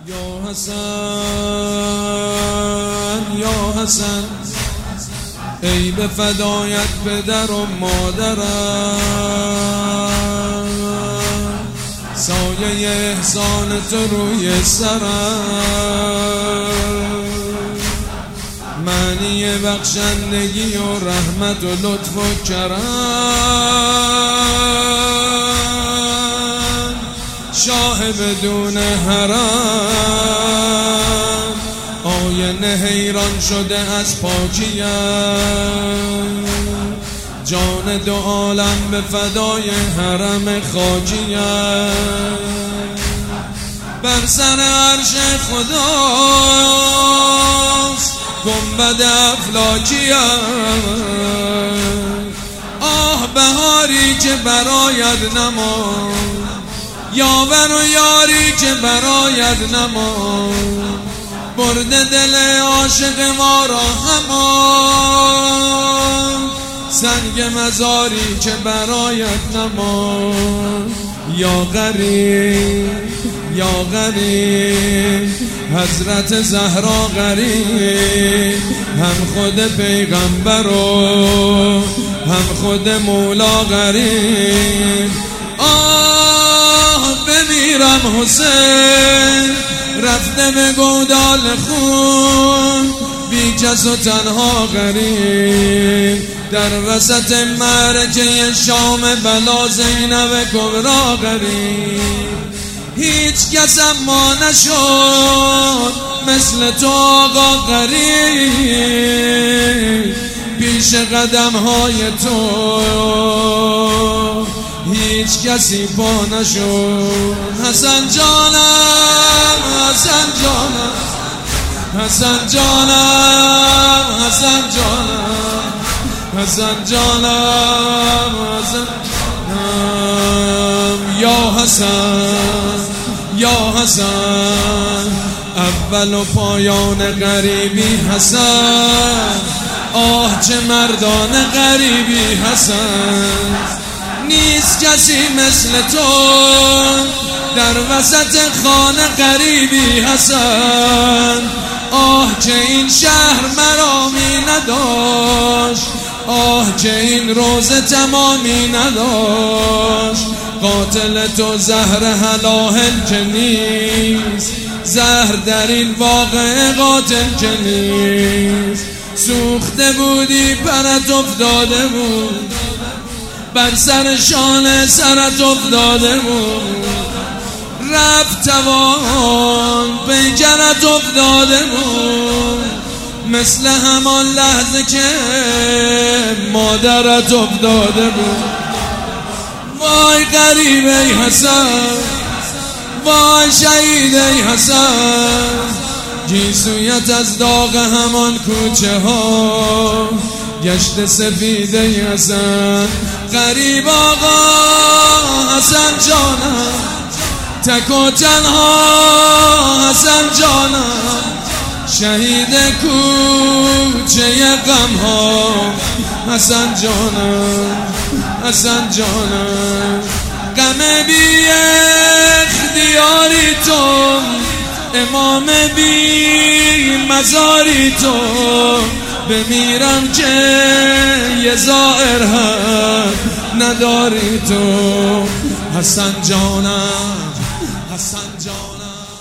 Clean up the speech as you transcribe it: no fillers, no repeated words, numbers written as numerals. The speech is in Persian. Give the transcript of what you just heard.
یا حسن یا حسن، ای به فدایت پدر و مادرم، سایه احسان تو روی سرم، معنی بخشندگی و رحمت و لطف و کرم، شاه بدون حرم، آینه حیران شده از پاکیم، جان دو عالم به فدای حرم خاکیم، بر سر عرش خداست گنبد افلاکیم، آه بهاری که برآید نماند، یاور و یاری که برآید نماند، برده دل عاشق ما را همان، سنگ مزاری که برآید نماند، یا غریب یا غریب، حضرت زهرا غریب، هم خود پیغمبر و هم خود مولا غریب، آه بمیرم حسین رفته به گودال خون، بی کس و تنها غریب، در وسط معرکه شام بلا زینب کبرا غریب، هیچ کس اما نشد مثل تو آقا غریب، پیش قدم های تو هیچ کسی پا نشد، حسن جانم حسن جانم حسن جانم حسن جانم حسن جانم حسن جانم، یا حسن یا حسن، اول و پایان غریبی حسن، آه چه مردان غریبی حسن، نیست کسی مثل تو در وسط خانه غریبی حسن، آه که این شهر مرامی نداشت، آه که این روزه تمامی نداشت، قاتل تو زهر هلاهل که نیست، زهر در این واقعه قاتل که نیست، سوخته بودی پرت افتاده بود، بر سر شانه سرت افتاده بود، رفت توان پیکرت افتاده بود، مثل همان لحظه که مادرت افتاده بود، وای غریب ای حسن، وای شهید ای حسن، گیسویت از داغ همان کوچه ها گشت سفید ای حسن، غریب آقا حسن جانم، تک و تنها حسن جانم، شهید کوچه غم ها حسن جانم حسن جانم، غم بی اختیاری تو، امام بی مزاری تو، بمیرم که یه زائر هم نداری تو، حسن جانم حسن جانم.